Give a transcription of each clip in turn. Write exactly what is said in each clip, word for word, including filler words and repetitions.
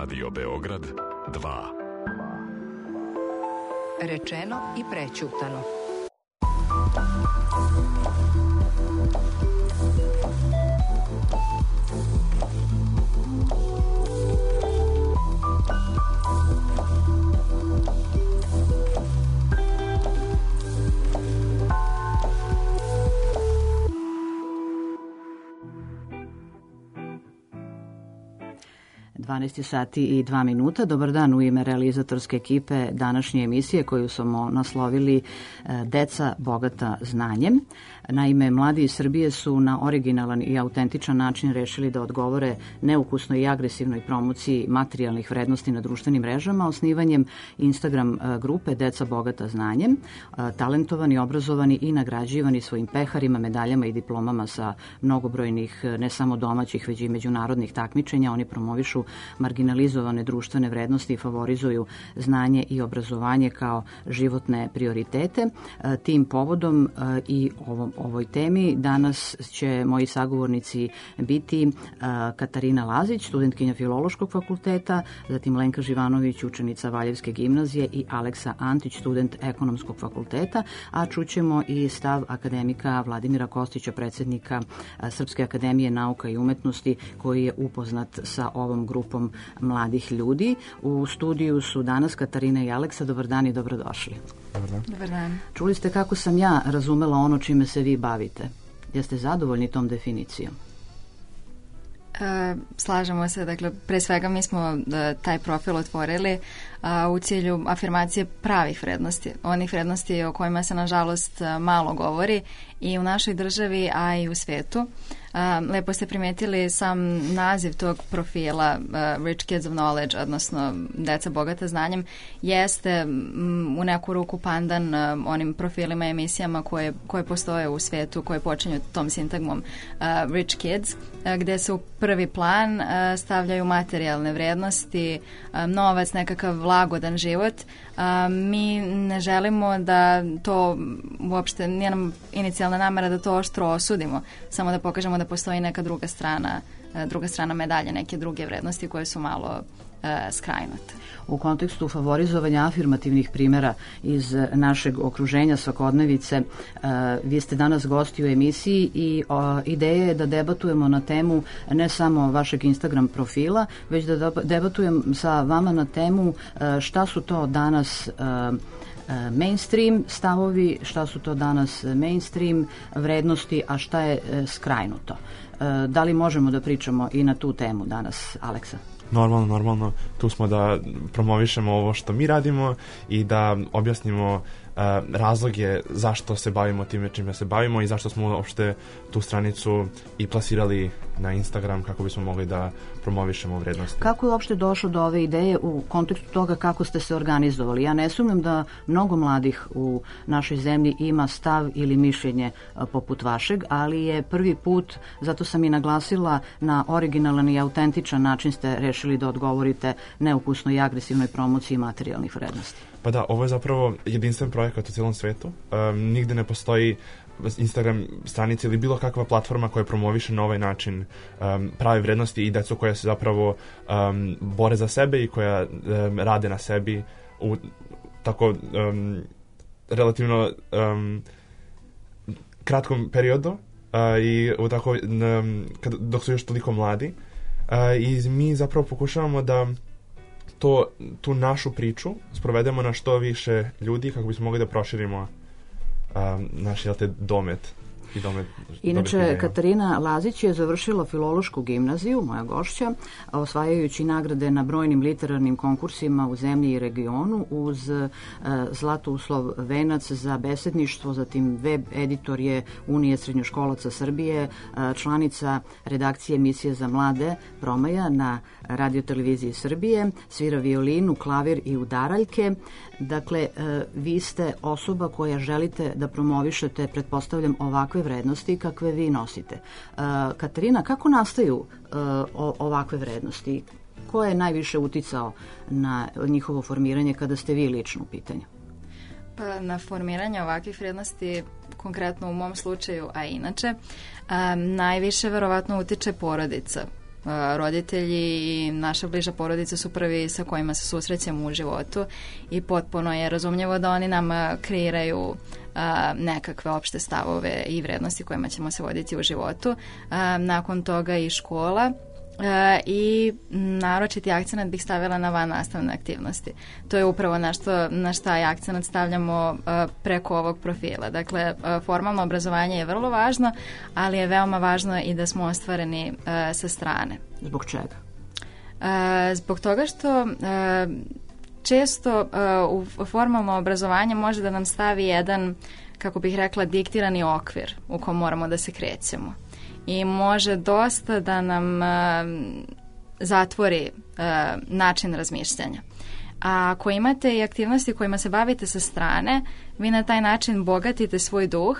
Radio Beograd dva. Rečeno i prećutano. dvanaest sati i dva minuta. Dobar dan u ime realizatorske ekipe današnje emisije koju smo naslovili Deca bogata znanjem. Naime, mladi iz Srbije su na originalan i autentičan način rešili da odgovore neukusnoj i agresivnoj promociji materijalnih vrednosti na društvenim mrežama osnivanjem Instagram grupe Deca bogata znanjem. Talentovani, obrazovani i nagrađivani svojim peharima, medaljama i diplomama sa mnogobrojnih ne samo domaćih već i međunarodnih takmičenja, oni promovišu marginalizovane društvene vrednosti i favorizuju znanje i obrazovanje kao životne prioritete. Tim povodom i ovom ovoj temi danas će moji sagovornici biti Katarina Lazić, studentkinja Filološkog fakulteta, zatim Lenka Živanović, učenica Valjevske gimnazije i Aleksa Antić, student Ekonomskog fakulteta, a čućemo i stav akademika Vladimira Kostića, predsjednika Srpske akademije nauka i umetnosti, koji je upoznat sa ovom grupom mladih ljudi. U studiju su danas Katarina i Aleksa. Dobar dan i dobrodošli. Dobar dan. Dobar dan. Čuli ste kako sam ja razumela ono čime se vi bavite. Jeste zadovoljni tom definicijom? E, slažemo se. Dakle, pre svega mi smo da, taj profil otvorili a, u cilju afirmacije pravih vrednosti. Onih vrednosti o kojima se, nažalost, malo govori i u našoj državi, a i u svetu. Uh, lepo ste primetili sam naziv tog profila uh, Rich Kids of Knowledge, odnosno Deca bogata znanjem, jeste um, u neku ruku pandan uh, onim profilima i emisijama koje, koje postoje u svetu, koje počinju tom sintagmom uh, Rich Kids, uh, gde se u prvi plan uh, stavljaju materijalne vrednosti, uh, novac, nekakav lagodan život. Uh, mi ne želimo da to uopšte, nije nam inicijalna namera da to oštro osudimo, samo da pokažemo da postoji neka druga strana, druga strana medalje, neke druge vrednosti koje su malo uh, skrajnute. U kontekstu favorizovanja afirmativnih primjera iz našeg okruženja svakodnevice, uh, vi ste danas gosti u emisiji i uh, ideja je da debatujemo na temu ne samo vašeg Instagram profila, već da debatujem sa vama na temu uh, šta su to danas uh, mainstream stavovi, šta su to danas mainstream vrednosti, a šta je skrajnuto. Da li možemo da pričamo i na tu temu danas, Aleksa? Normalno, normalno. Tu smo da promovišemo ovo što mi radimo i da objasnimo uh, razloge zašto se bavimo time čime se bavimo i zašto smo uopšte tu stranicu i plasirali na Instagram kako bismo mogli da promovišemo vrednosti. Kako je uopšte došlo do ove ideje u kontekstu toga kako ste se organizovali? Ja ne sumnjam da mnogo mladih u našoj zemlji ima stav ili mišljenje poput vašeg, ali je prvi put, zato sam i naglasila, na originalan i autentičan način ste rešili da odgovorite neukusnoj i agresivnoj promociji materijalnih vrednosti. Pa da, ovo je zapravo jedinstven projekat u cijelom svetu. Um, nigde ne postoji Instagram stranica ili bilo kakva platforma koja promoviše na ovaj način um, prave vrednosti i decu koja se zapravo um, bore za sebe i koja um, rade na sebi u tako um, relativno um, kratkom periodu uh, i u tako, um, kad, dok su još toliko mladi. Uh, I mi zapravo pokušavamo da to, tu našu priču sprovedemo na što više ljudi kako bismo mogli da proširimo um, naš, jel te, domet. I domet, Inače, Katarina Lazić je završila Filološku gimnaziju, moja gošća, osvajajući nagrade na brojnim literarnim konkursima u zemlji i regionu uz uh, Zlatuslov venac za besedništvo, zatim web editor je Unije srednjoškolaca Srbije, uh, članica redakcije emisije za mlade Promaja na radioteleviziji Srbije, svira violinu, klavir i udaraljke. Dakle, vi ste osoba koja želite da promovišete, pretpostavljam, ovakve vrednosti kakve vi nosite. Katarina, kako nastaju ovakve vrednosti? Ko je najviše uticao na njihovo formiranje kada ste vi lično u pitanju? Pa na formiranje ovakvih vrednosti, konkretno u mom slučaju, a inače, um, najviše verovatno utiče porodica. roditelji i naša bliža porodica su prvi sa kojima se susrećemo u životu i potpuno je razumljivo da oni nam kreiraju nekakve opšte stavove i vrednosti kojima ćemo se voditi u životu. Nakon toga i škola. E, i naročiti akcenat bih stavila na van nastavne aktivnosti. To je upravo nešto na šta je akcenat stavljamo e, preko ovog profila. Dakle, e, formalno obrazovanje je vrlo važno, ali je veoma važno i da smo ostvareni e, sa strane. Zbog čega? E, zbog toga što e, često e, u formalno obrazovanje može da nam stavi jedan, kako bih rekla, diktirani okvir u kom moramo da se krećemo. I može dosta da nam uh, zatvori uh, način razmišljanja. A ako imate i aktivnosti kojima se bavite sa strane, vi na taj način bogatite svoj duh,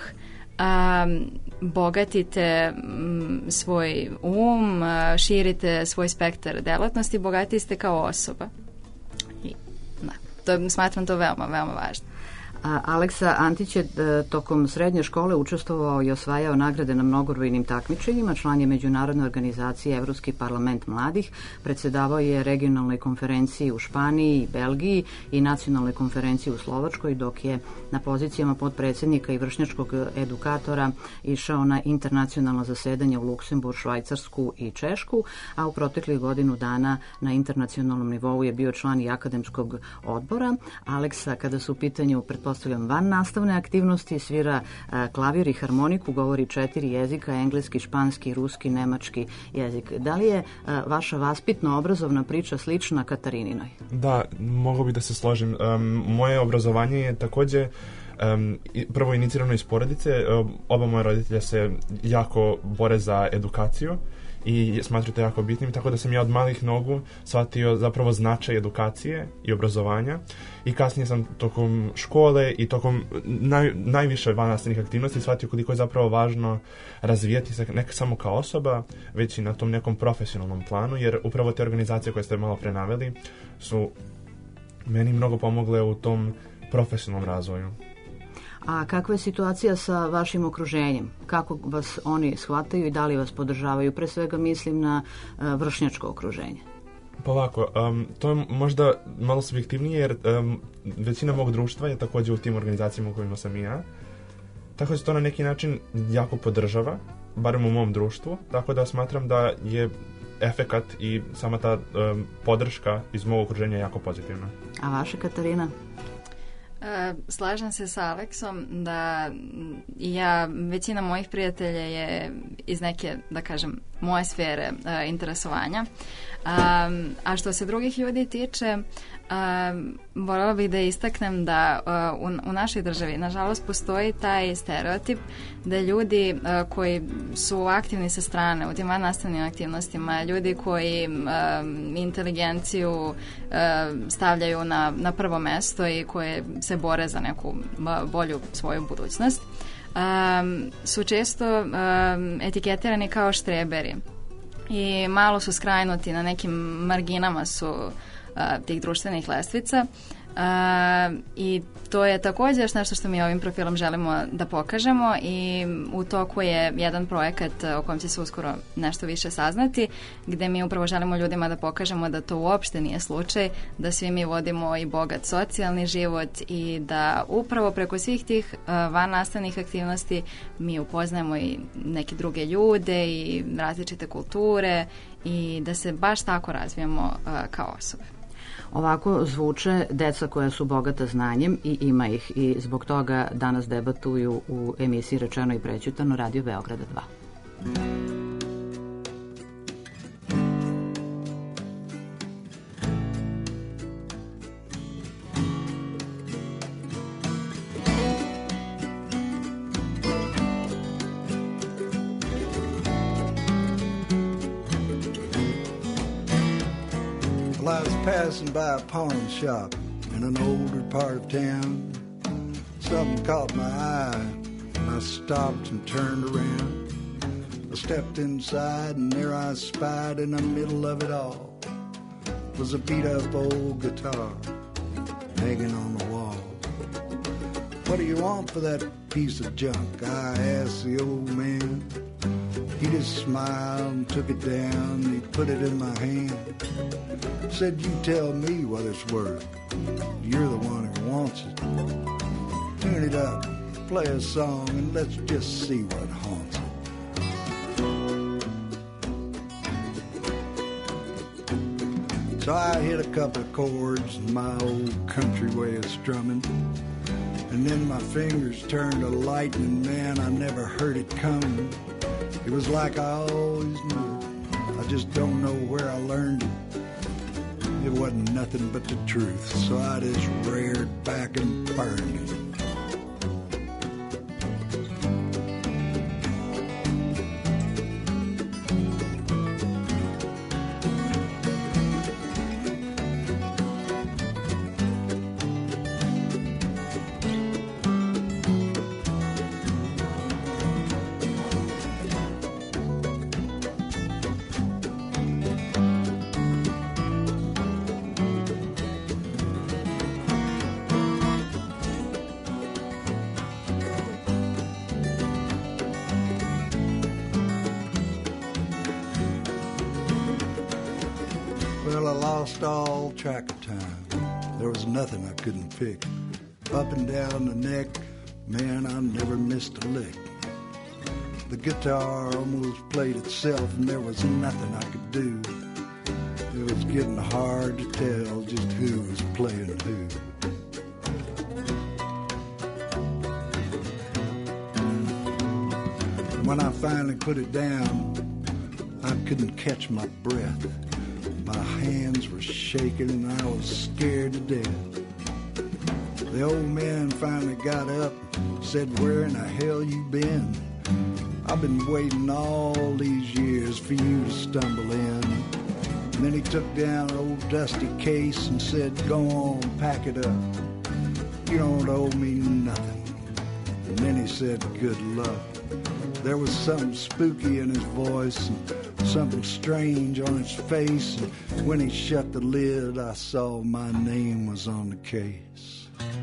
um, bogatite um, svoj um, uh, širite svoj spektar delatnosti, bogatiji ste kao osoba. I, da, to, smatram to veoma, veoma važno. A Aleksa Antić je tokom srednje škole učestvovao i osvajao nagrade na mnogobrojnim takmičenjima, član je Međunarodne organizacije Evropski parlament mladih, predsedavao je regionalnoj konferenciji u Španiji i Belgiji i nacionalnoj konferenciji u Slovačkoj, dok je na pozicijama podpredsednika i vršnjačkog edukatora išao na internacionalna zasedanja u Luksemburg, Švajcarsku i Češku, a u proteklih godinu dana na internacionalnom nivou je bio član i akademskog odbora. Aleksa, kada su u pitanju pretpostavljamo van nastavne aktivnosti, svira a, klavir i harmoniku, govori četiri jezika, engleski, španski, ruski, nemački jezik. Da li je a, vaša vaspitno-obrazovna priča slična Katarinинoj? Da, mogu bi da se složim. Um, moje obrazovanje je takođe um, prvo inicirano iz porodice. Um, oba moja roditelja se jako bore za edukaciju i smatram to jako bitnim, tako da sam ja od malih nogu shvatio zapravo značaj edukacije i obrazovanja i kasnije sam tokom škole i tokom naj, najviše vannastavnih aktivnosti shvatio koliko je zapravo važno razvijati se ne samo kao osoba, već i na tom nekom profesionalnom planu, jer upravo te organizacije koje ste malo pre naveli su meni mnogo pomogle u tom profesionalnom razvoju. A kakva je situacija sa vašim okruženjem? Kako vas oni shvataju i da li vas podržavaju? Pre svega mislim na uh, vršnjačko okruženje. Pa ovako, um, to je možda malo subjektivnije jer um, većina mog društva je takođe u tim organizacijama u kojima sam i ja. Tako da se to na neki način jako podržava, barem u mom društvu. Tako da smatram da je efekat i sama ta um, podrška iz mog okruženja jako pozitivna. A vaša, Katarina? Slažem se sa Aleksom da ja, većina mojih prijatelja je iz neke, da kažem, moje sfere uh, interesovanja. Um, a što se drugih ljudi tiče, um, voljela bih da istaknem da uh, u, u našoj državi, nažalost, postoji taj stereotip da ljudi uh, koji su aktivni sa strane u tim vannastavnim aktivnostima, ljudi koji um, inteligenciju uh, stavljaju na, na prvo mesto i koje se bore za neku bolju svoju budućnost, um, su često um, etiketirani kao štreberi i malo su skrajnuti, na nekim marginama su uh, tih društvenih lestvica. Uh, i to je također nešto što mi ovim profilom želimo da pokažemo i u toku je jedan projekat o kojem će se uskoro nešto više saznati, gde mi upravo želimo ljudima da pokažemo da to uopšte nije slučaj, da svi mi vodimo i bogat socijalni život i da upravo preko svih tih uh, vannastavnih aktivnosti mi upoznajemo i neke druge ljude i različite kulture i da se baš tako razvijemo uh, kao osobe. Ovako zvuče deca koja su bogata znanjem i ima ih i zbog toga danas debatuju u emisiji Rečeno i prećutano Radio Beograda dva. Well, I was passing by a pawn shop in an older part of town. Something caught my eye, and I stopped and turned around. I stepped inside, and there I spied in the middle of it all was a beat-up old guitar hanging on the wall. What do you want for that piece of junk? I asked the old man. He just smiled and took it down. He put it in my hand. Said, you tell me what it's worth. You're the one who wants it. Tune it up, play a song, and let's just see what haunts it. So I hit a couple of chords in my old country way of strumming. And then my fingers turned to lightning, man, I never heard it coming. It was like I always knew. I just don't know where I learned it. It wasn't nothing but the truth, so I just reared back and burned it. Well, I lost all track of time. There was nothing I couldn't pick. Up and down the neck, man, I never missed a lick. The guitar almost played itself, and there was nothing I could do. It was getting hard to tell just who was playing who. And when I finally put it down, I couldn't catch my breath. My hands were shaking and I was scared to death. The old man finally got up, said, where in the hell you been? I've been waiting all these years for you to stumble in. And then he took down an old dusty case and said, go on, pack it up. You don't owe me nothing. And then he said, good luck. There was something spooky in his voice and something strange on his face, and when he shut the lid, I saw my name was on the case.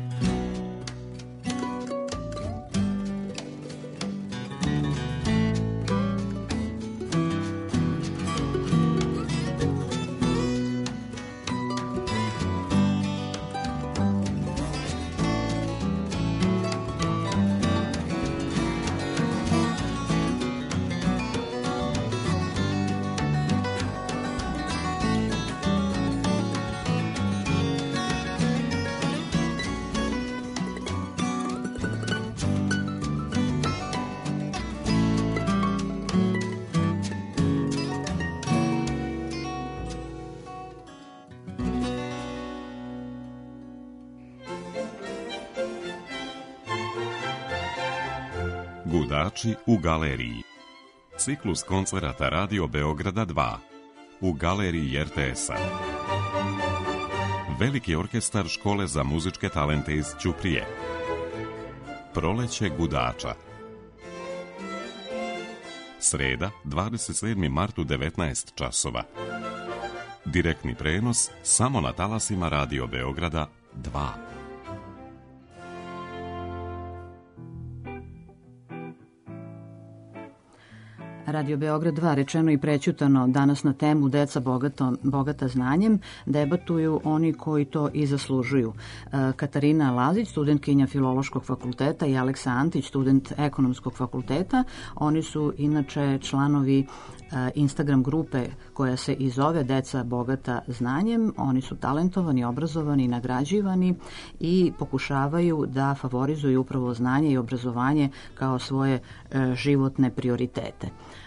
Gudači u galeriji. Ciklus koncerata Radio Beograda dva u galeriji er te es-a. Veliki orkestar škole za muzičke talente iz Ćuprije. Proleće gudača. Sreda, dvadeset sedmi mart u devetnaest časova. Direktni prenos samo na talasima Radio Beograda dva. Radio Beograd dva, rečeno i prećutano, danas na temu Deca bogato, bogata znanjem, debatuju oni koji to i zaslužuju. Katarina Lazić, studentkinja Filološkog fakulteta, i Aleksa Antić, student Ekonomskog fakulteta. Oni su inače članovi Instagram grupe koja se i zove Deca bogata znanjem. Oni su talentovani, obrazovani, nagrađivani i pokušavaju da favorizuju upravo znanje i obrazovanje kao svoje životne prioritete.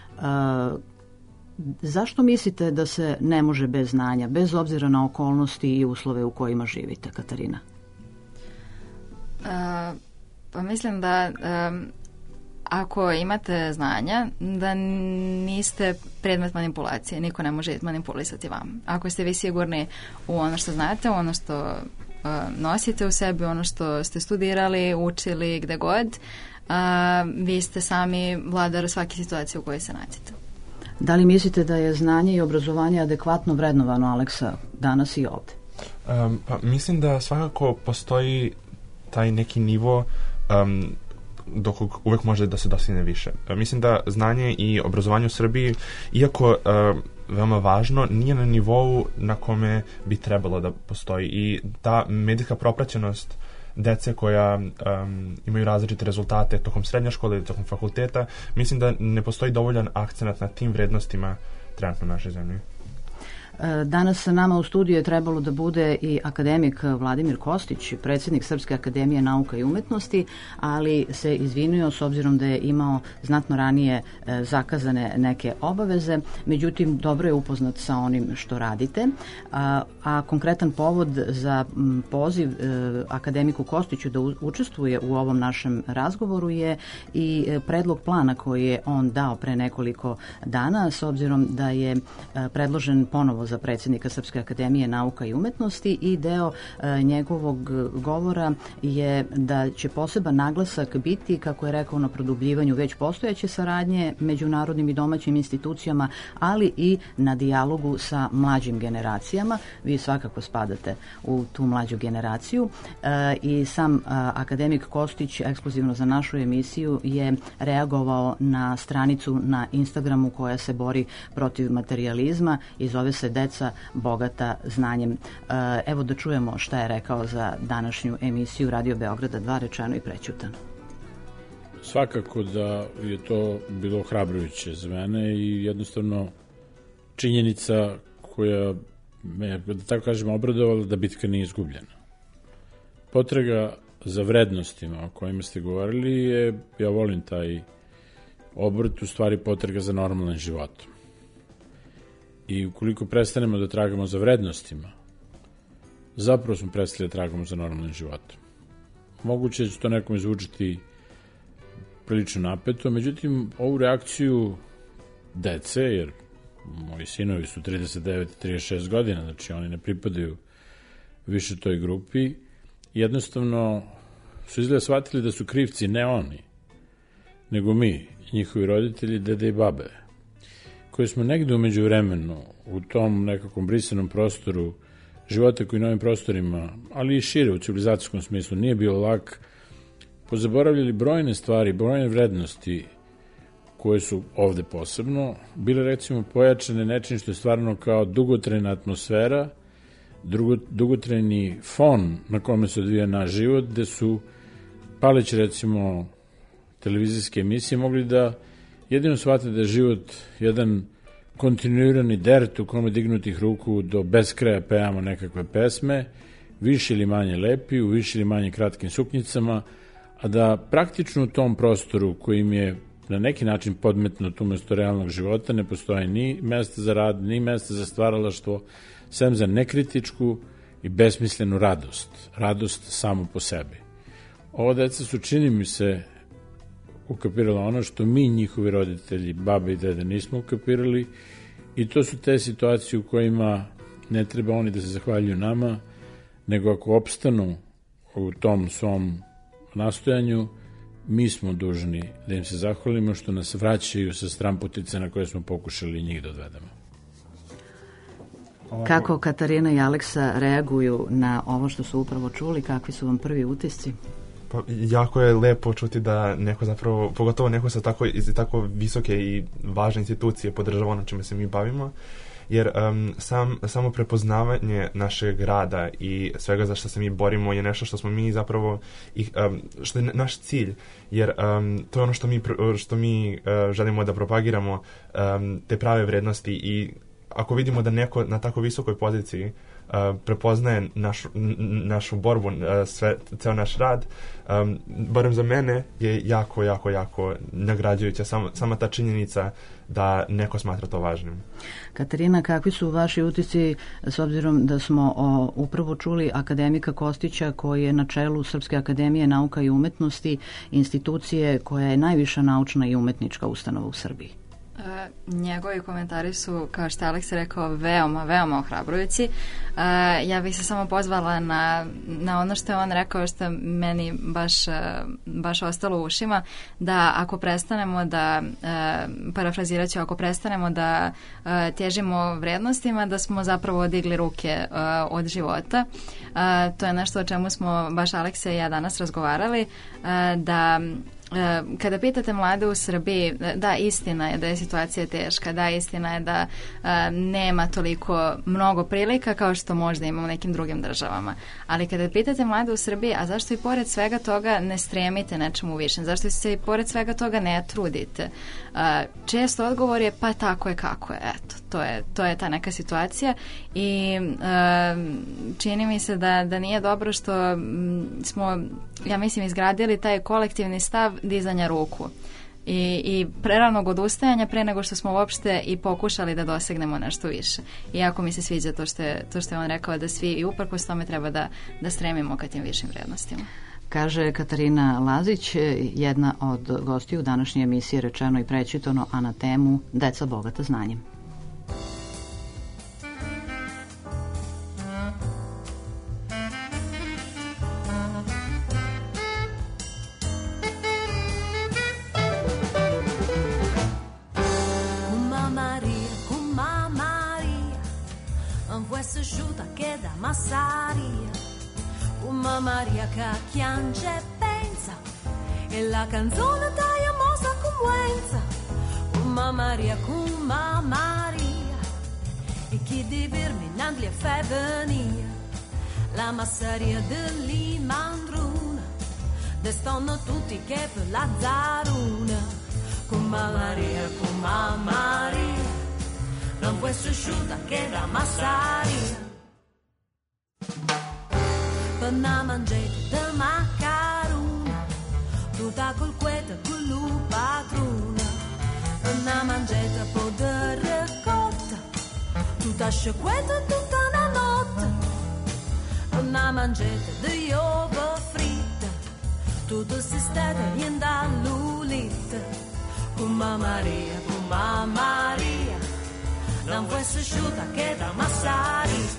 Zašto mislite da se ne može bez znanja, bez obzira na okolnosti i uslove u kojima živite, Katarina? Uh, pa mislim da um, ako imate znanja, da niste predmet manipulacije, niko ne može manipulisati vam. Ako ste vi sigurni u ono što znate, u ono što uh, nosite u sebi, ono što ste studirali, učili, gde god, uh, vi ste sami vladar svake situacije u kojoj se nađete. Da li mislite da je znanje i obrazovanje adekvatno vrednovano, Aleksa, danas i ovde? Um, pa mislim da svakako postoji taj neki nivo um, do kog uvek može da se dostigne više. Mislim da znanje i obrazovanje u Srbiji, iako uh, veoma važno, nije na nivou na kome bi trebalo da postoji, i ta medijska propraćenost dece koja um, imaju različite rezultate tokom srednje škole ili tokom fakulteta, mislim da ne postoji dovoljan akcenat na tim vrednostima trenutno u našoj zemlji. Danas sa nama u studiju je trebalo da bude i akademik Vladimir Kostić, predsjednik Srpske akademije nauka i umetnosti, ali se izvinio s obzirom da je imao znatno ranije zakazane neke obaveze. Međutim, dobro je upoznat sa onim što radite, a, a konkretan povod za poziv akademiku Kostiću da učestvuje u ovom našem razgovoru je i predlog plana koji je on dao pre nekoliko dana, s obzirom da je predložen ponovo za predsjednika Srpske akademije nauka i umetnosti, i deo e, njegovog govora je da će poseban naglasak biti, kako je rekao, na produbljivanju već postojeće saradnje međunarodnim i domaćim institucijama, ali i na dijalogu sa mlađim generacijama. Vi svakako spadate u tu mlađu generaciju e, i sam a, akademik Kostić ekskluzivno za našu emisiju je reagovao na stranicu na Instagramu koja se bori protiv materijalizma i zove se Deca bogata znanjem. Evo da čujemo šta je rekao za današnju emisiju Radio Beograda dva, rečeno i prećutano. Svakako da je to bilo ohrabrujuće za mene i jednostavno činjenica koja me, da tako kažem, obradovala da bitka nije izgubljena. Potraga za vrednostima o kojima ste govorili je, ja volim taj obrt, u stvari potraga za normalnim životom. I ukoliko prestanemo da tragamo za vrednostima, zapravo smo prestali da tragamo za normalnim životom. Moguće da će to nekom izvučiti prilično napeto, međutim, ovu reakciju dece, jer moji sinovi su trideset devet i trideset šest godina, znači oni ne pripadaju više toj grupi, jednostavno su izgleda shvatili da su krivci ne oni, nego mi, njihovi roditelji, dede i babe, koji smo negde umeđu vremenu u tom nekakvom brisanom prostoru života koji na ovim prostorima, ali i šire u civilizacijskom smislu, nije bio lak, pozaboravljali brojne stvari, brojne vrednosti koje su ovde posebno bile, recimo, pojačane nečim što je stvarno kao dugotrajna atmosfera, drugo, dugotrajni fon na kome se odvija naš život, gde su paleći, recimo, televizijske emisije mogli da jedino shvate da je život jedan kontinuirani dert u kome dignutih ruku do beskraja pevamo nekakve pesme, više ili manje lepi, u više ili manje kratkim suknjicama, a da praktično u tom prostoru koji im je na neki način podmetnut umesto realnog života ne postoji ni mesta za rad, ni mesta za stvaralaštvo, sem za nekritičku i besmislenu radost. Radost samo po sebi. Ovo deca su, čini mi se, ukapirala ono što mi, njihovi roditelji, babe i dede, nismo ukapirali, i to su te situacije u kojima ne treba oni da se zahvaljuju nama, nego ako opstanu u tom svom nastojanju, mi smo dužni da im se zahvalimo što nas vraćaju sa stramputice na koje smo pokušali njih da odvedemo. Kako Katarina i Aleksa reaguju na ovo što su upravo čuli, kakvi su vam prvi utisci? Pa, jako je lepo čuti da neko zapravo, pogotovo neko sa tako, iz tako visoke i važne institucije podržava ono čime se mi bavimo, jer um, sam, samo prepoznavanje našeg rada i svega za što se mi borimo je nešto što smo mi zapravo, i, um, što je naš cilj, jer um, to je ono što mi, što mi uh, želimo da propagiramo, um, te prave vrednosti, i ako vidimo da neko na tako visokoj poziciji uh, prepoznaje našu, našu borbu, uh, sve, ceo naš rad, um, barem za mene je jako, jako, jako nagrađujuća sama, sama ta činjenica da neko smatra to važnim. Katarina, kakvi su vaši utisci s obzirom da smo o, upravo čuli akademika Kostića koji je na čelu Srpske akademije nauka i umetnosti, institucije koja je najviša naučna i umetnička ustanova u Srbiji? E, njegovi komentari su, kao što je Aleks rekao, veoma, veoma ohrabrujući. E, ja bih se samo pozvala na, na ono što je on rekao, što meni baš, baš ostalo u ušima, da ako prestanemo da, e, parafrazirat ću, ako prestanemo da e, težimo vrednostima, da smo zapravo odigli ruke e, od života. E, to je nešto o čemu smo baš Aleksa i ja danas razgovarali, e, da kada pitate mlade u Srbiji, da, istina je da je situacija teška, da, istina je da a, nema toliko mnogo prilika kao što možda ima u nekim drugim državama. Ali kada pitate mlade u Srbiji, a zašto i pored svega toga ne stremite nečemu više? Zašto se i pored svega toga ne trudite? A, često odgovor je pa tako je kako je. Eto, to je, to je ta neka situacija i a, čini mi se da, da nije dobro što m, smo, ja mislim, izgradili taj kolektivni stav dizanja ruku i, i preranog odustajanja pre nego što smo uopšte i pokušali da dosegnemo nešto više. Iako mi se sviđa to što je, to što je on rekao da svi i uprkos tome treba da, da stremimo ka tim višim vrednostima. Kaže Katarina Lazić, jedna od gostiju današnje emisije Rečeno i prećutano, a na temu Deca bogata znanjem. Asciuta che da massaria, una Maria che piange e pensa, e la canzone taglia mossa commuenza, una Maria, una Maria, e chi di verminant li fa venire, la massaria dell'imandruna, destono tutti che per la zaruna, come Maria, come Maria, non puoi asciuta che da massaria. Per una mangiata de macarona, tutta col queta con lu patrona. Per una mangiata po' de ricotta, tutta sciacquetta tutta la notte. Per una mangiata de uova fritta, tutto si stata in da lulita. Come Maria, come Maria, non puoi asciuta che da massaria.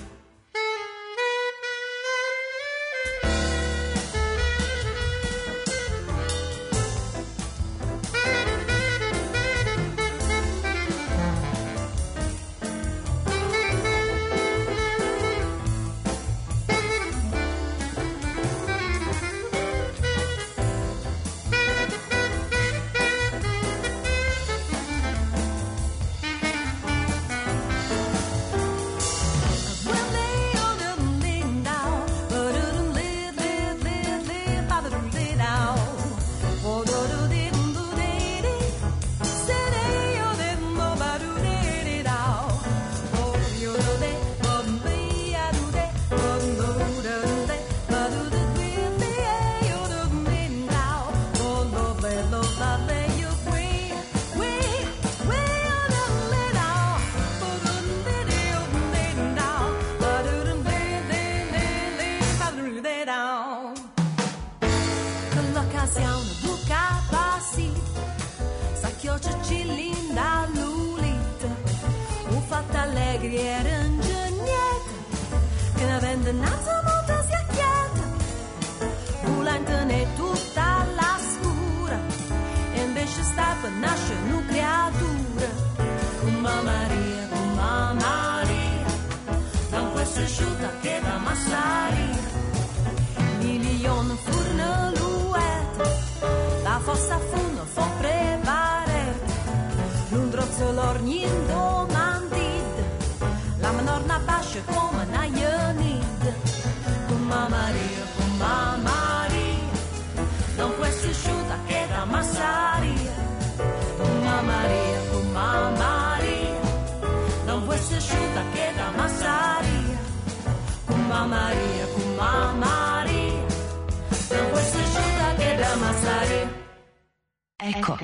Eko.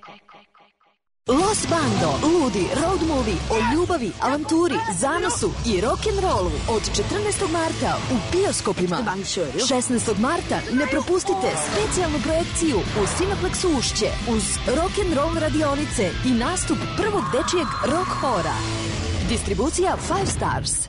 Los Bando, ludi road movie o ljubavi, avanturi, zanosu i rock'n'rollu od četrnaestog marta u bioskopima. šesnaestog marta ne propustite specijalnu projekciju u Cineplexu Ušće uz rock'n'roll radionice i nastup prvog dečijeg rock hora. Distribucija Five Stars.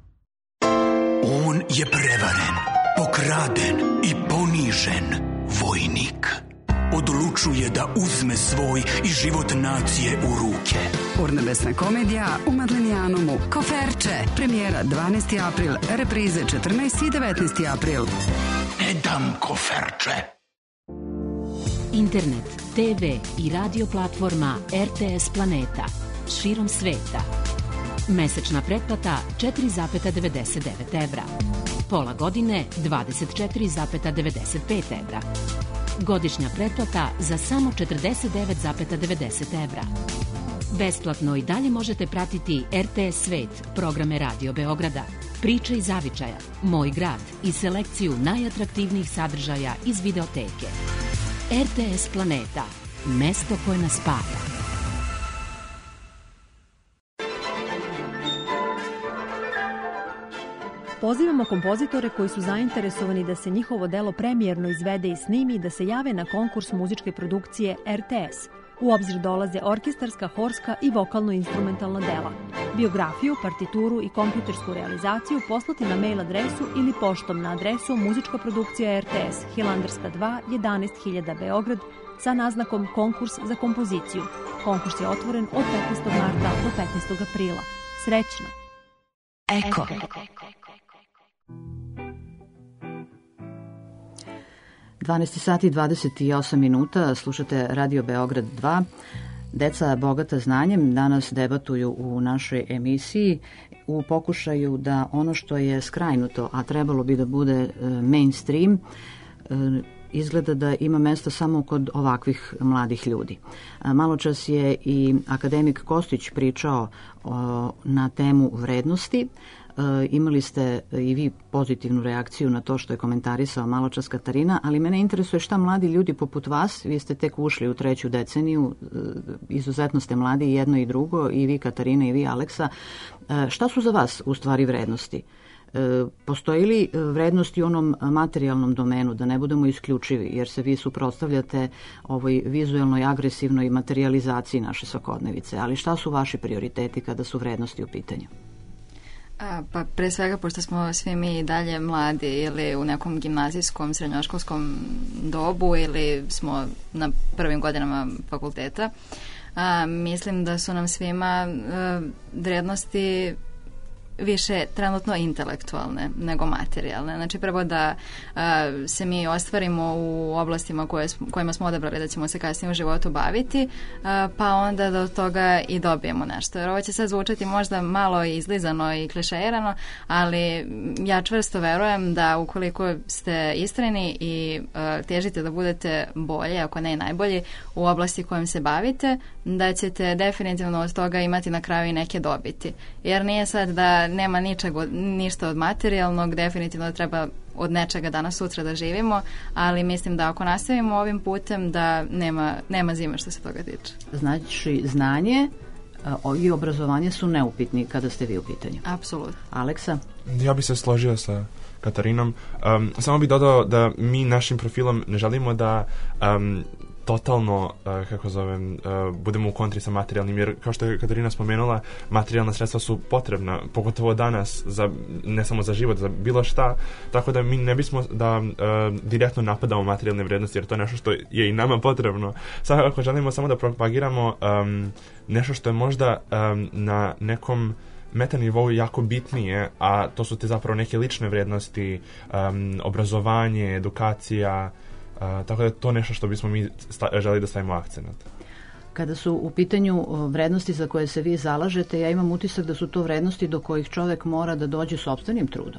On je prevaren, pokraden i ponižen vojnik. Odlučuje da uzme svoj i život nacije u ruke. Urnebesna komedija u Madlenijanomu. Koferče. Premijera dvanaesti april. Reprize četrnaesti i devetnaesti april. Ne dam koferče. internet, te ve i radio platforma R T S Planeta širom sveta. Mesečna pretplata četiri zarez devedeset devet evra. Pola godine dvadeset četiri zarez devedeset pet evra. Godišnja pretplata za samo četrdeset devet zarez devedeset evra. Besplatno i dalje možete pratiti R T S Svet, programe Radio Beograda, Priče iz zavičaja, Moj grad i selekciju najatraktivnijih sadržaja iz videoteke. R T S Planeta, mesto koje nas spaja. Pozivamo kompozitore koji su zainteresovani da se njihovo delo premijerno izvede i snimi da se jave na konkurs muzičke produkcije R T S. U obzir dolaze orkestarska, horska i vokalno-instrumentalna dela. Biografiju, partituru i kompjutersku realizaciju poslati na mail adresu ili poštom na adresu muzička produkcija R T S, Hilandarska dva, jedanaest hiljada Beograd, sa naznakom konkurs za kompoziciju. Konkurs je otvoren od petnaestog marta do petnaestog aprila. Srećno! Eko. dvanaest sati i dvadeset osam minuta, slušate Radio Beograd dva. Deca bogata znanjem danas debatuju u našoj emisiji u pokušaju da ono što je skrajnuto, a trebalo bi da bude mainstream, izgleda da ima mesta samo kod ovakvih mladih ljudi. Malo čas je i akademik Kostić pričao na temu vrednosti. Imali ste i vi pozitivnu reakciju na to što je komentarisao malo čas Katarina, ali mene interesuje šta mladi ljudi poput vas, vi ste tek ušli u treću deceniju, izuzetno ste mladi i jedno i drugo, i vi Katarina i vi Aleksa, šta su za vas u stvari vrednosti? Postoji li vrednosti u onom materijalnom domenu, da ne budemo isključivi, jer se vi suprotstavljate ovoj vizuelnoj, agresivnoj materializaciji naše svakodnevice, ali šta su vaši prioriteti kada su vrednosti u pitanju? A, pa pre svega, pošto smo svi mi dalje mladi ili u nekom gimnazijskom, srednjoškolskom dobu ili smo na prvim godinama fakulteta, a, mislim da su nam svima a, vrednosti više trenutno intelektualne nego materijalne. Znači prvo da a, se mi ostvarimo u oblastima koje, kojima smo odabrali da ćemo se kasnije u životu baviti, a, pa onda da od toga i dobijemo nešto. Jer ovo će sad zvučati možda malo izlizano i klišeirano, ali ja čvrsto verujem da ukoliko ste istrajni i a, težite da budete bolji, ako ne i najbolji, u oblasti kojom se bavite, da ćete definitivno od toga imati na kraju i neke dobiti. Jer nije sad da nema ničega, ništa od materijalnog, definitivno treba od nečega danas sutra da živimo, ali mislim da ako nastavimo ovim putem da nema, nema zime što se toga tiče. Znači, znanje i obrazovanje su neupitni kada ste vi u pitanju. Apsolutno. Aleksa? Ja bih se složio sa Katarinom. Um, samo bih dodao da mi našim profilom ne želimo da um, totalno, uh, kako zovem, uh, budemo u kontri sa materijalnim, jer kao što je Katarina spomenula, materijalna sredstva su potrebna, pogotovo danas, za, ne samo za život, za bilo šta, tako da mi ne bismo da uh, direktno napadamo materijalne vrednosti, jer to je nešto što je i nama potrebno. Sad ako želimo samo da propagiramo um, nešto što je možda um, na nekom meta nivou jako bitnije, a to su te zapravo neke lične vrednosti, um, obrazovanje, edukacija, Uh, tako da je to nešto što bismo mi sta- želi da stavimo akcenat. Kada su u pitanju vrednosti za koje se vi zalažete, ja imam utisak da su to vrednosti do kojih čovek mora da dođe sopstvenim trudom.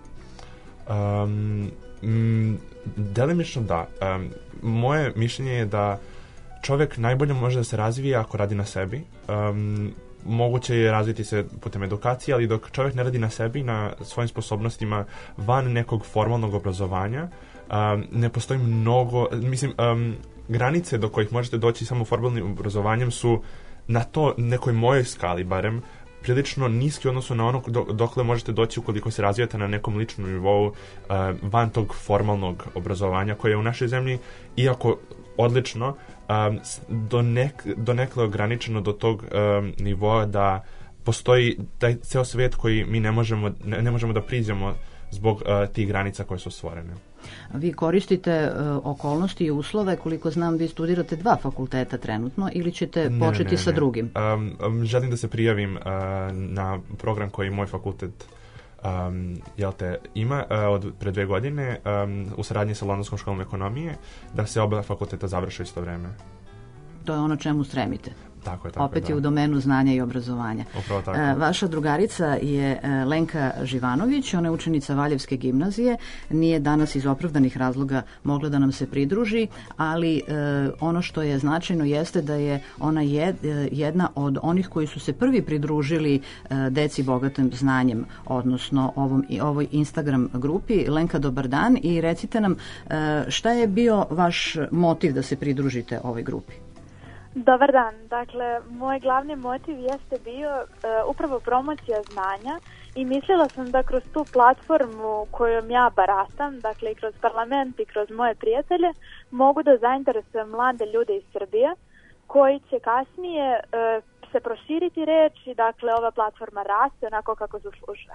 Um, m, delimično da. Um, moje mišljenje je da čovek najbolje može da se razvije ako radi na sebi. Um, moguće je razviti se putem edukacije, ali dok čovek ne radi na sebi, na svojim sposobnostima van nekog formalnog obrazovanja, Um, ne postoji mnogo, mislim, um, granice do kojih možete doći samo formalnim obrazovanjem su na to nekoj mojoj skali barem prilično niski odnosu na ono do, dokle možete doći ukoliko se razvijate na nekom ličnom nivou uh, van tog formalnog obrazovanja koje je u našoj zemlji, iako odlično, um, do, nek, do nekle ograničeno do tog um, nivoa da postoji taj ceo svijet koji mi ne možemo, ne, ne možemo da priđemo zbog uh, tih granica koje su stvorene. Vi koristite uh, okolnosti i uslove, koliko znam vi studirate dva fakulteta trenutno, ili ćete ne, početi ne, sa ne. drugim? Um, um, želim da se prijavim uh, na program koji moj fakultet um, jel te, ima uh, od pre dve godine um, u saradnji sa Londonskom školom ekonomije da se oba fakulteta završe isto vreme. To je ono čemu stremite. Tako je, tako Opet je, je u domenu znanja i obrazovanja. Upravo tako. E, vaša drugarica je e, Lenka Živanović, ona je učenica Valjevske gimnazije, nije danas iz opravdanih razloga mogla da nam se pridruži, ali e, ono što je značajno jeste da je ona jed, jedna od onih koji su se prvi pridružili e, deci bogatim znanjem, odnosno ovom, ovoj Instagram grupi. Lenka, dobar dan i recite nam e, šta je bio vaš motiv da se pridružite ovoj grupi? Dobar dan. Dakle, moj glavni motiv jeste bio uh, upravo promocija znanja i mislila sam da kroz tu platformu kojom ja baratam, dakle i kroz parlament i kroz moje prijatelje, mogu da zainteresujem mlade ljude iz Srbije koji će kasnije uh, se proširiti reč i dakle ova platforma raste onako kako zaslužuje.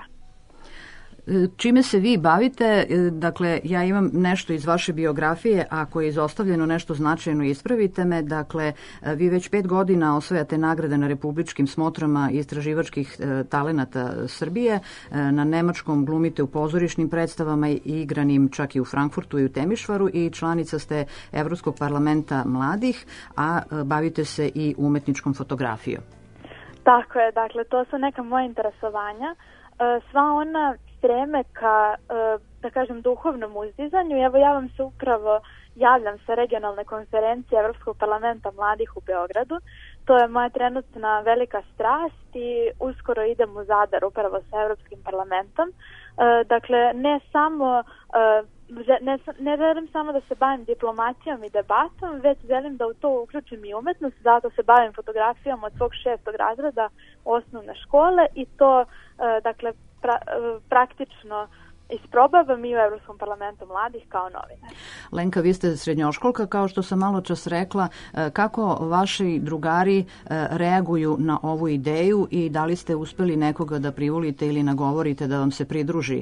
Čime se vi bavite? Dakle, ja imam nešto iz vaše biografije, ako je izostavljeno nešto značajno, ispravite me. Dakle, vi već pet godina osvajate nagrade na republičkim smotrama istraživačkih talenata Srbije. Na nemačkom glumite u pozorišnim predstavama i igranim čak i u Frankfurtu i u Temišvaru i članica ste Evropskog parlamenta mladih, a bavite se i umetničkom fotografijom. Tako je, dakle, to su neka moja interesovanja. Sva ona streme ka, da kažem, duhovnom uzdizanju. Evo, ja vam se upravo javljam sa regionalne konferencije Evropskog parlamenta mladih u Beogradu. To je moja trenutna velika strast i uskoro idem u Zadar upravo sa Evropskim parlamentom. Dakle, ne samo... Ne, ne želim samo da se bavim diplomatijom i debatom, već želim da u to uključim i umetnost, zato se bavim fotografijom od svog šestog razreda osnovne škole i to dakle pra, praktično isprobavam i u Evropskom parlamentu mladih kao novinar. Lenka, vi ste srednjoškolka, kao što sam malo čas rekla. Kako vaši drugari reaguju na ovu ideju i da li ste uspeli nekoga da privolite ili nagovorite da vam se pridruži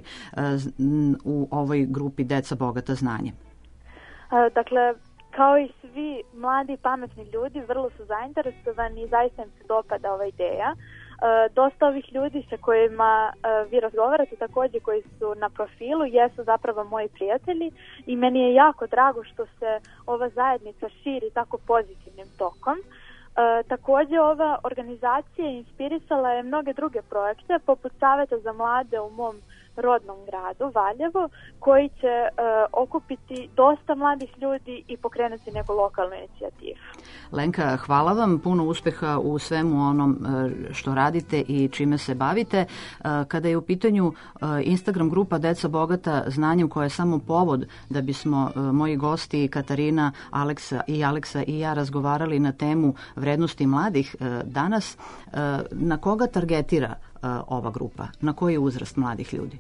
u ovoj grupi Deca bogata znanjem? Dakle, kao i svi mladi pametni ljudi, vrlo su zainteresovani i zaista im se dopada ova ideja. Uh, dosta ovih ljudi sa kojima uh, vi razgovarate također, koji su na profilu, jesu zapravo moji prijatelji i meni je jako drago što se ova zajednica širi tako pozitivnim tokom. Uh, također ova organizacija inspirisala je mnoge druge projekte, poput Saveta za mlade u mom rodnom gradu, Valjevo, koji će uh, okupiti dosta mladih ljudi i pokrenuti neku lokalnu inicijativu. Lenka, hvala vam, puno uspeha u svemu onom što radite i čime se bavite. Kada je u pitanju Instagram grupa Deca bogata znanjem, koja je samo povod da bismo moji gosti Katarina, Aleksa i Aleksa i ja razgovarali na temu vrednosti mladih danas, na koga targetira ova grupa? Na koji uzrast mladih ljudi?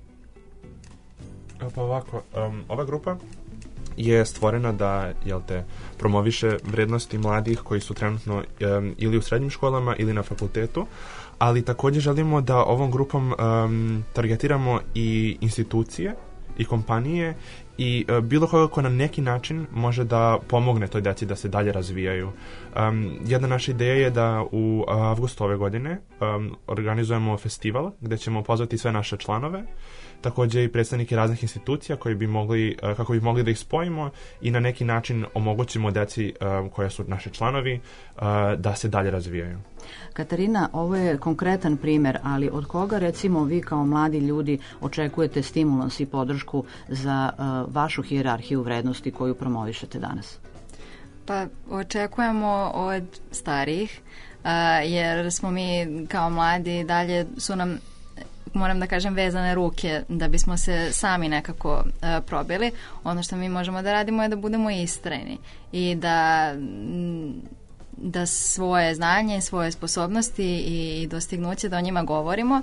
Pa ovako, um, ova grupa je stvorena da, jel te, promoviše vrednosti mladih koji su trenutno um, ili u srednjim školama ili na fakultetu, ali također želimo da ovom grupom um, targetiramo i institucije i kompanije i uh, bilo koga ko na neki način može da pomogne toj deci da se dalje razvijaju. Um, jedna naša ideja je da u avgustu ove godine um, organizujemo festival gde ćemo pozvati sve naše članove, također i predstavnike raznih institucija koji bi mogli, uh, kako bi mogli da ih spojimo i na neki način omogućimo deci uh, koja su naši članovi uh, da se dalje razvijaju. Katarina, ovo je konkretan primjer, ali od koga recimo vi kao mladi ljudi očekujete stimulans i podršku za uh, vašu hijerarhiju vrednosti koju promovišete danas? Pa očekujemo od starijih, uh, jer smo mi kao mladi dalje su nam, moram da kažem, vezane ruke da bismo se sami nekako uh, probili. Ono što mi možemo da radimo je da budemo istrajni i da da svoje znanje, svoje sposobnosti i dostignuće da o njima govorimo,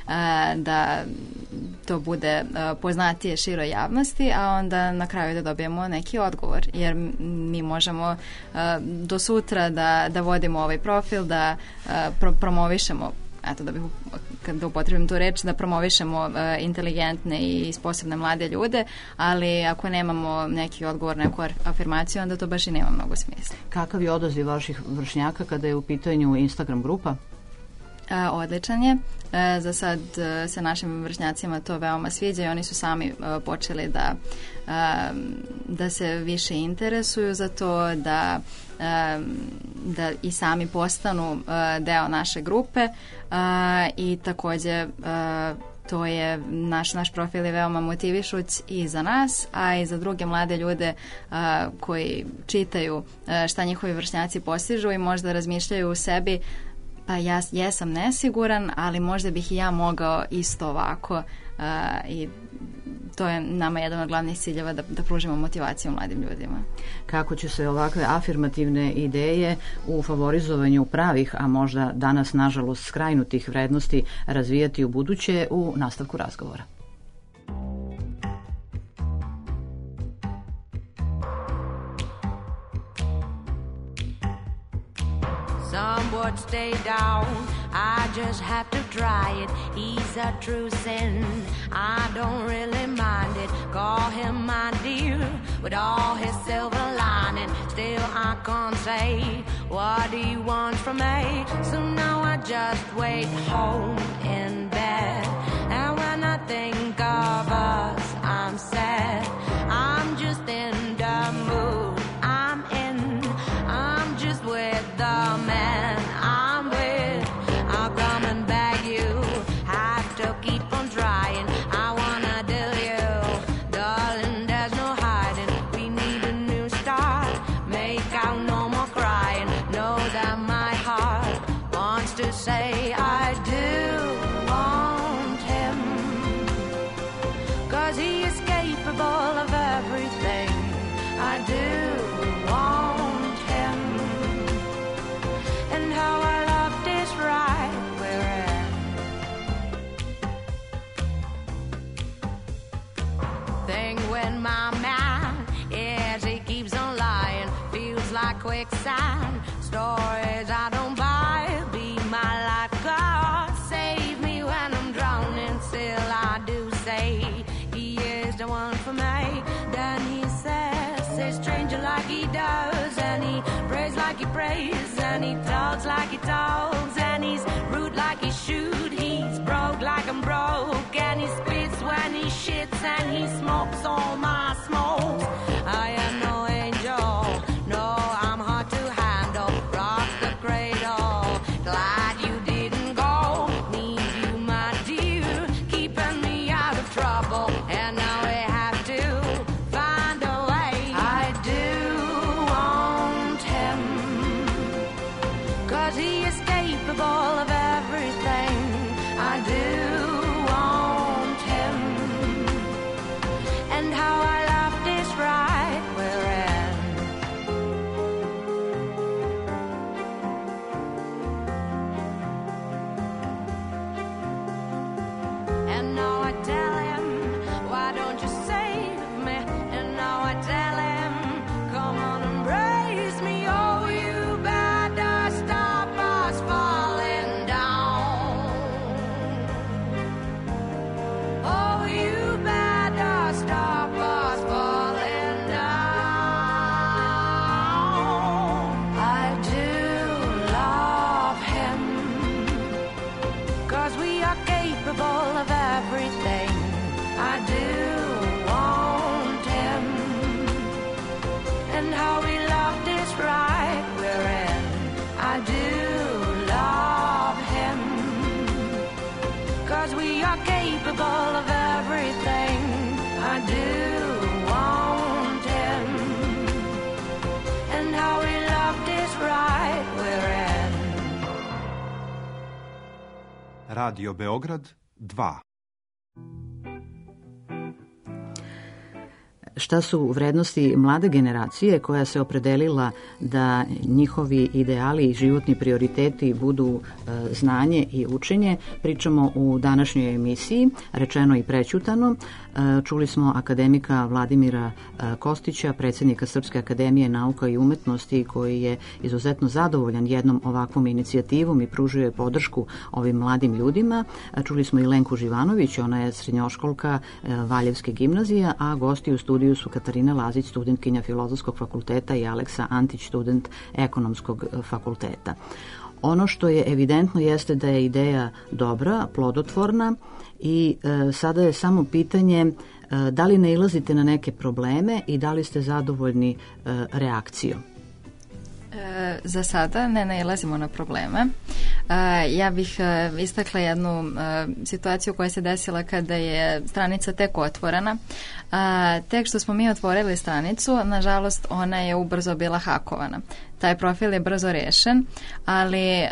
da to bude poznatije široj javnosti, a onda na kraju da dobijemo neki odgovor, jer mi možemo do sutra da, da vodimo ovaj profil, da pro, promovišemo, eto da bih kada upotrebim tu reč, da promovišemo uh, inteligentne i sposobne mlade ljude, ali ako nemamo neki odgovor, neku afirmaciju, onda to baš i nema mnogo smisla. Kakav je odaziv vaših vršnjaka kada je u pitanju Instagram grupa? A, odličan je. E, za sad e, se našim vršnjacima to veoma sviđa i oni su sami e, počeli da, e, da se više interesuju za to, da, e, da i sami postanu e, deo naše grupe e, i takođe e, to je, naš, naš profil je veoma motivišuć i za nas, a i za druge mlade ljude a, koji čitaju a, šta njihovi vršnjaci postižu i možda razmišljaju u sebi, pa ja jesam nesiguran, ali možda bih i ja mogao isto ovako a, i to je nama jedan od glavnih ciljeva da, da pružimo motivaciju mladim ljudima. Kako će se ovakve afirmativne ideje u favorizovanju pravih, a možda danas nažalost skrajnutih vrednosti razvijati u buduće u nastavku razgovora. Some would stay down, I just have to try it. He's a true sin, I don't really mind it. Call him my dear, with all his silver lining. Still I can't say what he wants from me. So now I just wait home in bed. And when I think of us, I'm sad. I'm just in the mood I'm in. I'm just with the man I'm with. I'll come and beg you, have to keep on trying. I wanna tell you, darling, there's no hiding. We need a new start, make out no more crying. Know that my heart wants to say I do want him, 'cause he is capable of everything. I do want him, and how I love this ride we're in. Thing when my man is, he keeps on lying, feels like quicksand. Stories I don't buy, be my lifeguard, save me when I'm drowning. Still I do say he is the one for me. Then he says, say stranger like he does, and he prays like he prays, and he talks like he talks, and he's rude like he should. He's broke like I'm broke, and he spits when he shits, and he smokes all my smokes. I am no angel, no, I'm hard to handle. Rock the cradle, glad you didn't go. Need you, my dear, keeping me out of trouble, and now we have to find a way. I do want him, 'cause he is capable of everything. I do want him, and how I love this ride we're in. And now I tell him, why don't you save me? And now I tell him, come on, embrace me. Oh, you better stop us falling down. Oh, you better stop us falling down. I do love him, 'cause we are capable of everything. I do want him, and how we love this ride we're in. I do love him, 'cause we are capable of everything. I do want him, and how we love this ride we're in. Radio Beograd dva. Šta su vrednosti mlade generacije koja se opredelila da njihovi ideali i životni prioriteti budu e, znanje i učenje? Pričamo u današnjoj emisiji, rečeno i prećutano. E, čuli smo akademika Vladimira e, Kostića, predsjednika Srpske akademije nauka i umetnosti, koji je izuzetno zadovoljan jednom ovakvom inicijativom i pružio je podršku ovim mladim ljudima. E, čuli smo i Lenku Živanović, ona je srednjoškolka e, Valjevske gimnazije, a gosti u studiju su Katarina Lazić, studentkinja Filozofskog fakulteta, i Aleksa Antić, student Ekonomskog fakulteta. Ono što je evidentno jeste da je ideja dobra, plodotvorna i e, sada je samo pitanje e, da li nailazite na neke probleme i da li ste zadovoljni e, reakcijom. E, za sada ne nailazimo na probleme. E, ja bih e, istakla jednu e, situaciju koja se desila kada je stranica tek otvorena. E, tek što smo mi otvorili stranicu, nažalost ona je ubrzo bila hakovana. Taj profil je brzo rešen, ali e,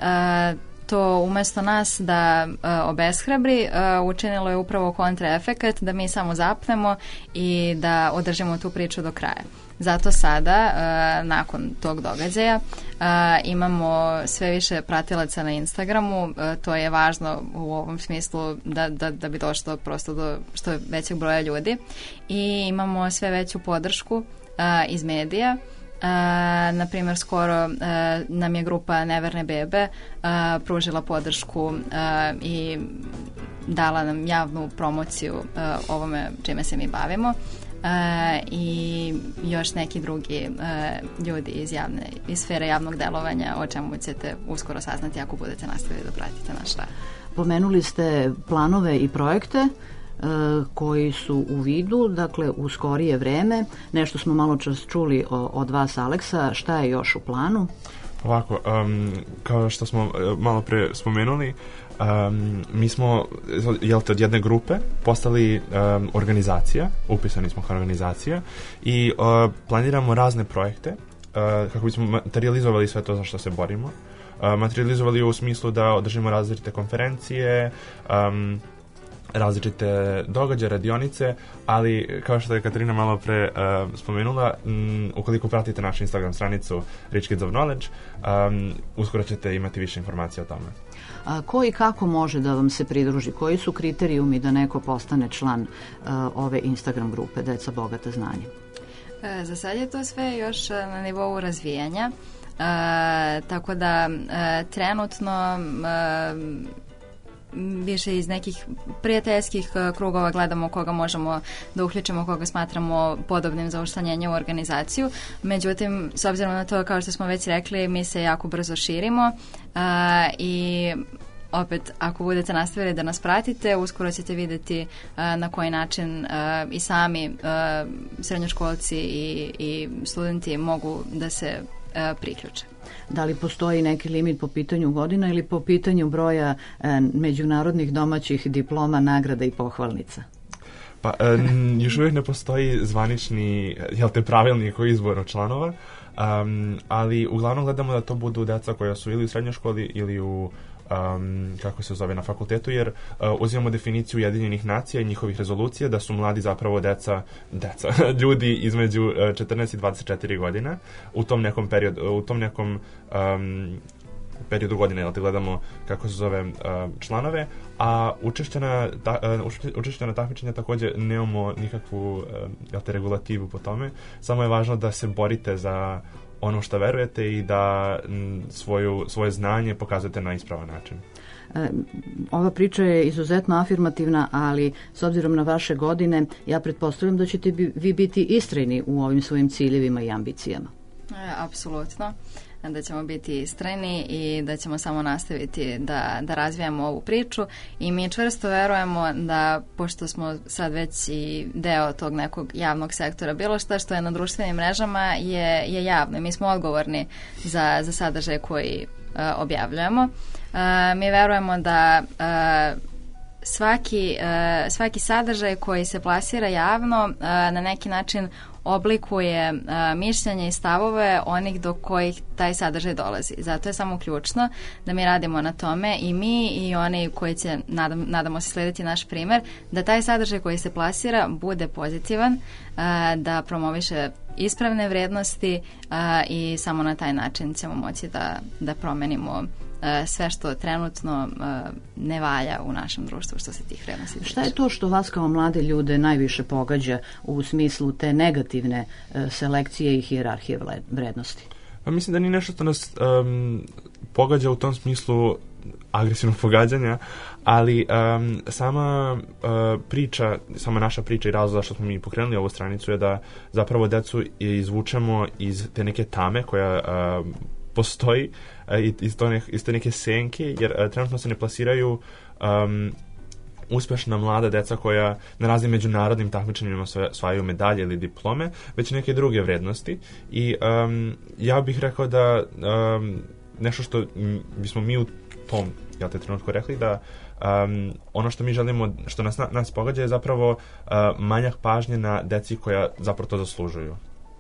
to umesto nas da e, obeshrabri, e, učinilo je upravo kontraefekat da mi samo zapnemo i da održimo tu priču do kraja. Zato sada, e, nakon tog događaja, e, imamo sve više pratilaca na Instagramu. E, to je važno u ovom smislu da, da, da bi došlo prosto do što većeg broja ljudi. I imamo sve veću podršku e, iz medija. Uh, na primjer, skoro uh, nam je grupa Neverne bebe uh, pružila podršku uh, i dala nam javnu promociju uh, ovome čime se mi bavimo. Uh, i još neki drugi uh, ljudi iz, javne, iz sfere javnog delovanja, o čemu ćete uskoro saznati ako budete nastavili da pratite naš rad. Pomenuli ste planove i projekte koji su u vidu, dakle u skorije vreme. Nešto smo malo čas čuli od vas, Aleksa. Šta je još u planu? Ovako, um, kao što smo malo pre spomenuli, um, mi smo, jel te, od jedne grupe postali um, organizacija, upisani smo kao organizacija i uh, planiramo razne projekte uh, kako bismo materializovali sve to za što se borimo. Uh, materializovali u smislu da održimo različite konferencije, um, različite događaje, radionice, ali kao što je Katarina malo pre uh, spomenula, um, ukoliko pratite našu Instagram stranicu Rich Kids of Knowledge, um, uskoro ćete imati više informacija o tome. A ko i kako može da vam se pridruži? Koji su kriterijumi da neko postane član uh, ove Instagram grupe Deca bogata znanjem? E, za sad je to sve još na nivou razvijanja, e, tako da e, trenutno e, više iz nekih prijateljskih krugova gledamo koga možemo da uključimo, koga smatramo podobnim za učlanjenje u organizaciju. Međutim, s obzirom na to, kao što smo već rekli, mi se jako brzo širimo uh, i opet, ako budete nastavili da nas pratite, uskoro ćete vidjeti uh, na koji način uh, i sami uh, srednjoškolci i, i studenti mogu da se uh, priključe. Da li postoji neki limit po pitanju godina ili po pitanju broja e, međunarodnih domaćih diploma, nagrada i pohvalnica? Pa, e, još uvijek ne postoji zvanični, jel te, pravilnik o izboru članova, um, ali uglavnom gledamo da to budu deca koja su ili u srednjoj školi ili u Um, kako se zove, na fakultetu, jer uh, uzimamo definiciju Ujedinjenih nacija i njihovih rezolucija da su mladi zapravo deca, deca ljudi između uh, četrnaest i dvadeset četiri godine u tom nekom periodu, u tom nekom um, periodu godine, jel te, gledamo kako se zove uh, članove, a učešće na, ta, uh, učešće na takmičenja također nemamo nikakvu uh, jel te, regulativu po tome, samo je važno da se borite za ono što verujete i da m, svoju, svoje znanje pokazujete na ispravan način. E, ova priča je izuzetno afirmativna, ali s obzirom na vaše godine, ja pretpostavljam da ćete bi, vi biti istrajni u ovim svojim ciljevima i ambicijama. E, apsolutno. Da ćemo biti istrajni i da ćemo samo nastaviti da, da razvijamo ovu priču i mi čvrsto verujemo da, pošto smo sad već i deo tog nekog javnog sektora, bilo šta što je na društvenim mrežama je, je javno. Mi smo odgovorni za, za sadržaj koji uh, objavljujemo. Uh, mi verujemo da uh, svaki, uh, svaki sadržaj koji se plasira javno uh, na neki način oblikuje uh, mišljenje i stavove onih do kojih taj sadržaj dolazi. Zato je samo ključno da mi radimo na tome i mi i oni koji će, nadam, nadamo se, slediti naš primer, da taj sadržaj koji se plasira bude pozitivan, uh, da promoviše ispravne vrednosti uh, i samo na taj način ćemo moći da, da promenimo sve što trenutno ne valja u našem društvu što se tih vrednosti tiče. Šta je to što vas kao mlade ljude najviše pogađa u smislu te negativne selekcije i hijerarhije vrednosti? Pa mislim da nije nešto što nas um, pogađa u tom smislu agresivnog pogađanja, ali um, sama uh, priča, sama naša priča i razlog što smo mi pokrenuli ovu stranicu je da zapravo decu izvučemo iz te neke tame koja uh, postoji uh, iz, to iz te neke senke, jer uh, trenutno se ne plasiraju um, uspešna mlada deca koja na raznim međunarodnim takmičenjima osvajaju medalje ili diplome, već neke druge vrednosti. I um, ja bih rekao da um, nešto što m, bismo mi u tom, ja te trenutku rekli, da um, ono što mi želimo, što nas, nas pogađa je zapravo uh, manjak pažnje na deci koja zapravo to zaslužuju.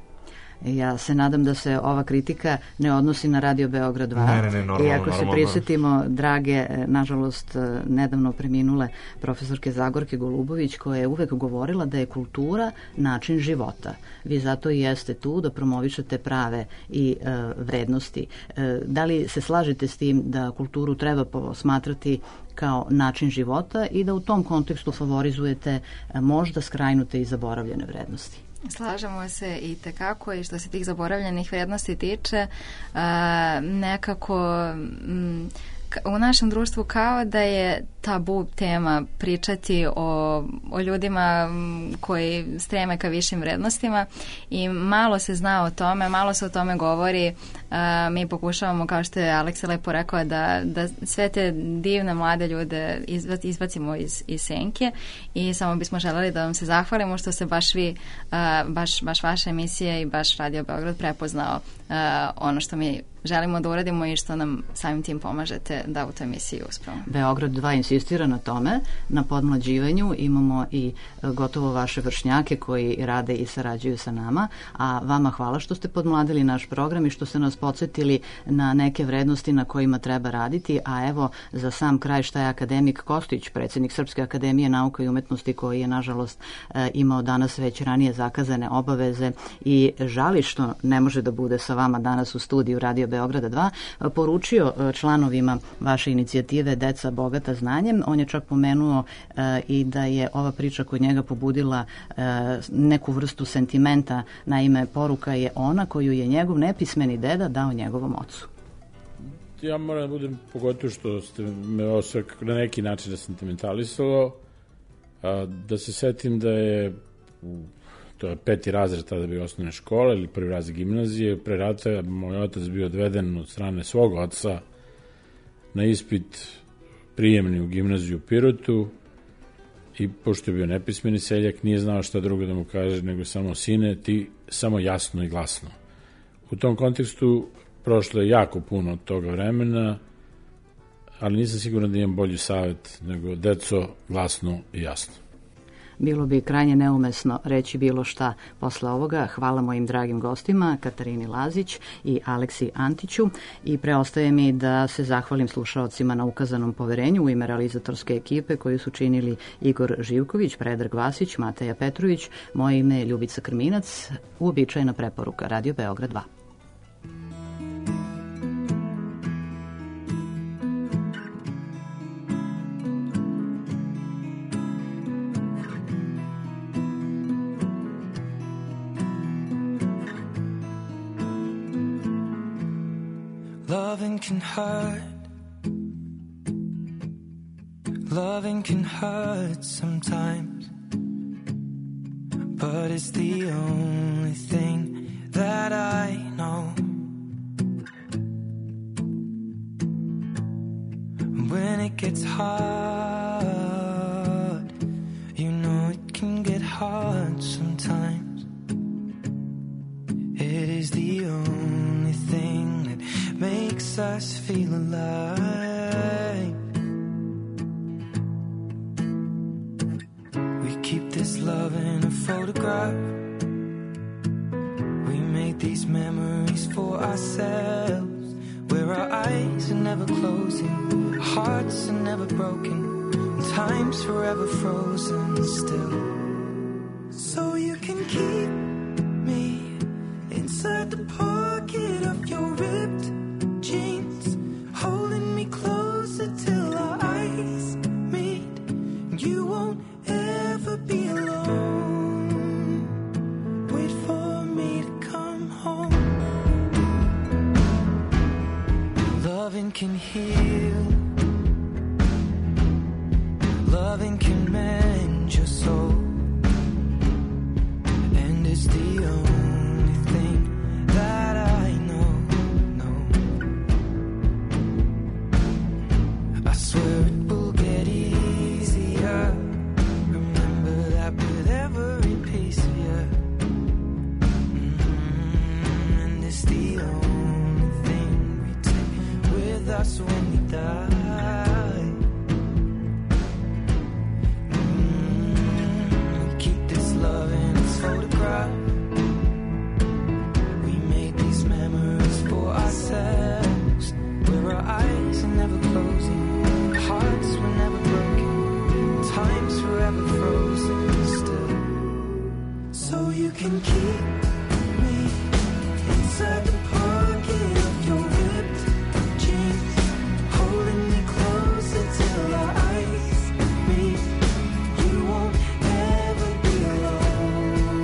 Ja se nadam da se ova kritika ne odnosi na Radio Beograd dva. Ne, ne, ne, normalno, I ako normalno. se prisjetimo drage, nažalost, nedavno preminule profesorke Zagorke Golubović, koja je uvek govorila da je kultura način života. Vi zato i jeste tu da promovišete prave i e, vrednosti. E, da li se slažete s tim da kulturu treba posmatrati kao način života i da u tom kontekstu favorizujete e, možda skrajnute i zaboravljene vrednosti? Slažemo se i tekako, i što se tih zaboravljenih vrednosti tiče, nekako m, u našem društvu kao da je tabu tema pričati o, o ljudima koji streme ka višim vrednostima i malo se zna o tome, malo se o tome govori. A, mi pokušavamo, kao što je Aleksa lepo rekao, da, da sve te divne mlade ljude izbacimo iz, iz senke i samo bismo želeli da vam se zahvalimo što se baš vi, a, baš, baš vaša emisija i baš Radio Beograd prepoznao a, ono što mi želimo da uradimo i što nam samim tim pomažete da u toj emisiji uspemo. Beograd dva insistira na tome, na podmlađivanju. Imamo i gotovo vaše vršnjake koji rade i sarađuju sa nama, a vama hvala što ste podmladili naš program i što ste nas podsjetili na neke vrednosti na kojima treba raditi, a evo za sam kraj šta je akademik Kostić, predsjednik Srpske akademije nauka i umetnosti, koji je nažalost imao danas već ranije zakazane obaveze i žali što ne može da bude sa vama danas u studiju Radio Beograda dva, poručio članovima vaše inicijative Deca bogata znanjem. On je čak pomenuo e, i da je ova priča kod njega pobudila e, neku vrstu sentimenta. Naime, poruka je ona koju je njegov nepismeni deda dao njegovom ocu. Ja moram da budem, pogotovo što ste me ovo sve na neki način sentimentalisalo, a, da se setim da je to je peti razred tada bio osnovne škole ili prvi razred gimnazije. Pre rata moj otac bio odveden od strane svog oca na ispit prijemni u gimnaziju u Pirotu i pošto je bio nepismeni seljak nije znao šta drugo da mu kaže nego samo sine ti samo jasno i glasno. U tom kontekstu prošlo je jako puno od toga vremena, ali nisam siguran da imam bolji savjet nego deco glasno i jasno. Bilo bi krajnje neumesno reći bilo šta posle ovoga. Hvala mojim dragim gostima, Katarini Lazić i Aleksi Antiću, i preostaje mi da se zahvalim slušaocima na ukazanom poverenju u ime realizatorske ekipe koju su činili Igor Živković, Predrag Vasić, Mateja Petrović. Moje ime je Ljubica Krminac, uobičajena preporuka Radio Beograd dva. Loving can hurt. Loving can hurt sometimes, but it's the only thing that I know. When it gets hard, you know it can get hard sometimes. It is the only thing that makes us feel alive. We keep this love in a photograph. We make these memories for ourselves, where our eyes are never closing, our hearts are never broken, and time's forever frozen still. So you can keep me inside the pocket of your ripped jeans, holding me closer till our eyes meet. You won't ever be alone. Wait for me to come home. Loving can heal. Loving can mend your soul. And it's the only thing that I know, know. us when we die. Mm, we keep this love in its photograph. We made these memories for ourselves, where our eyes are never closing, hearts were never broken, time's forever frozen still. So you can keep me inside the pocket of your ripped jeans, holding me closer till our eyes meet. You won't ever be alone.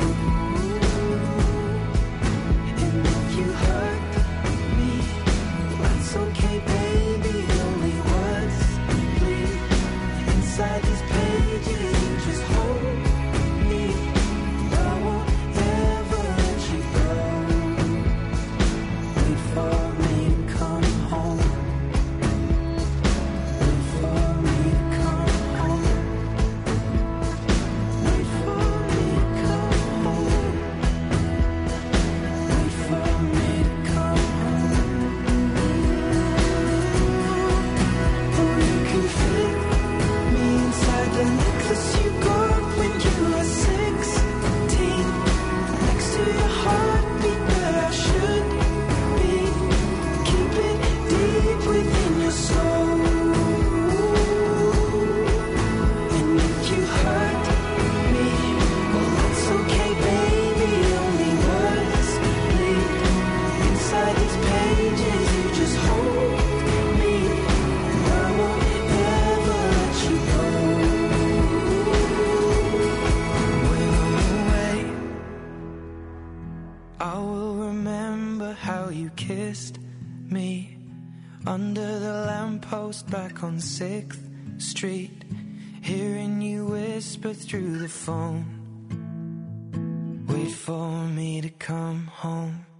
And if you hurt me, that's okay, baby. Only words bleed inside these pages. You just hold me. I won't ever let you go. Wait for me to come home. Wait for me to come home. Wait for me to come home. Wait for me to come home. Oh, you can fit me inside the necklace you got when you were sixteen, next to your heartbeat where I should be. Keep it deep within your soul. And if you hurt me, well, that's okay, baby. Only words bleed inside these pages. You just hold me. I won't ever let you go. When I'm away, I will remember how you kissed me under the lamppost back on sixth Street, hearing you whisper through the phone. Wait for me to come home.